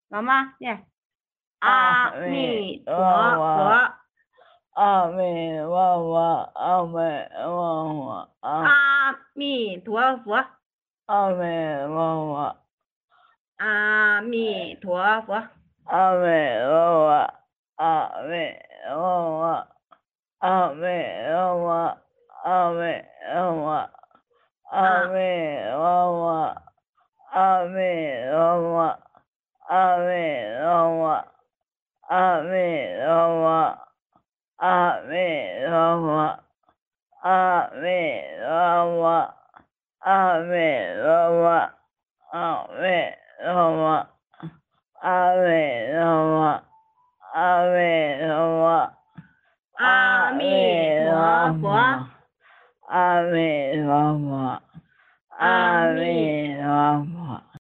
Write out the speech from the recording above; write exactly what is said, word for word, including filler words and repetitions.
老妈念阿阿弥弥陀陀佛， 佛， 阿弥陀佛，阿弥陀佛，阿阿弥陀佛， 阿弥陀佛， 阿弥陀佛， 阿弥陀佛，阿弥陀佛，阿弥陀佛，阿弥陀佛，阿弥陀佛，阿弥陀佛，阿弥陀佛，阿弥陀佛，阿弥陀佛，阿弥陀佛，阿弥陀佛，阿弥陀佛，阿弥陀佛，阿弥陀佛， 阿弥陀佛。 阿弥陀佛，阿弥陀佛。